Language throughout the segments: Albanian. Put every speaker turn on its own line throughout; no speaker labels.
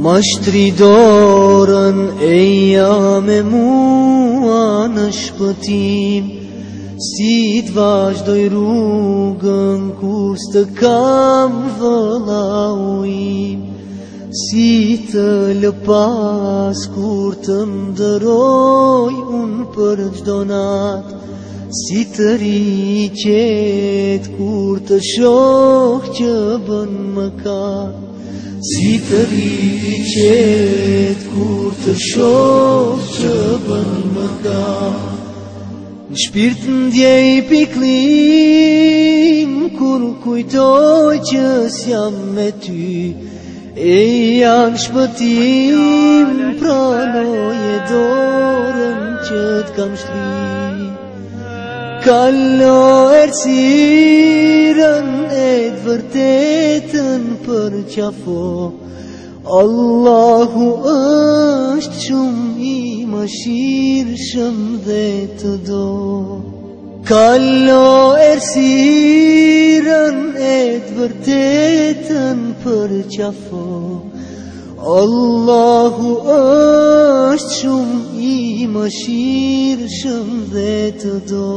Mashtri dorën e jam e mua në shpëtim, si t'vazhdoj rrugën kur s'të kam vëllau im, si të lëpas kur të ndëroj unë për çdo natë, si të riqet kur të shoh që bën mëkat, si të riqet kur të shoh që bën mëkat. Në shpirt ndjej piklim kur kujtoj që s'jam me ty, e janë shpëtim, pranoje dorën që t'kam shtri. Kallo errësirën e t'vërtetën për qafo, Allahu është shumë i mëshirshëm dhe të do. Kallo errësirën e t'vërtetën për qafo, Allahu është shumë i mëshirshëm dhe të do.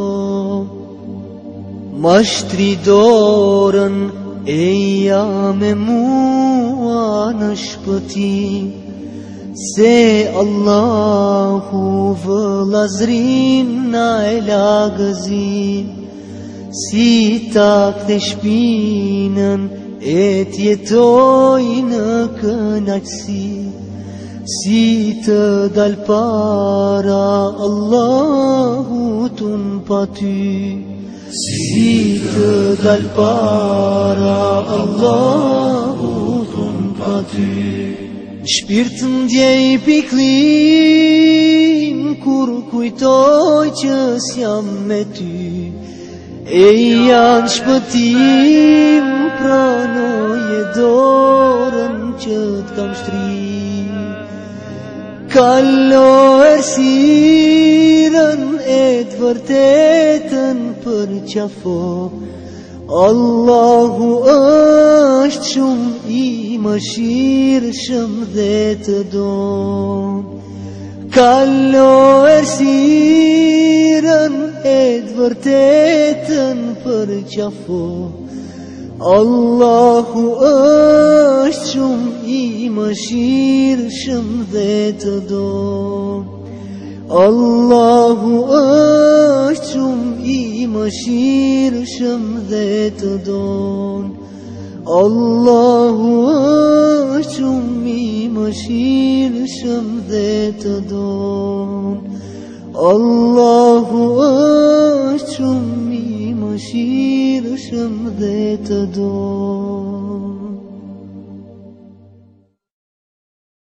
Mashtri dorën e jam e mua në shpëtim, se Allahu vëllazrin na e lagëzim, si ta kthe shpinën e t'jetoj në kënaqësi, si të dal para Allahut unë pa ty, si të dal para Allahut unë pa ty. Shpirt ndjej piklim kur kujtoj që s'jam me ty, e janë shpëtim, pranoje dorën që t'kam shtri. Kallo errësirën e t'vërtetën për qafo, Allahu është shumë i mëshirshëm dhe të do. Kallo errësirën e t'vërtetën për qafo, Allahu është shumë i mëshirshëm dhe të do. Allahu është shumë i mëshirshëm dhe të do. Allahu është shumë i mëshirshëm dhe të do. Allahu është shumë i mëshirshëm dhe të do.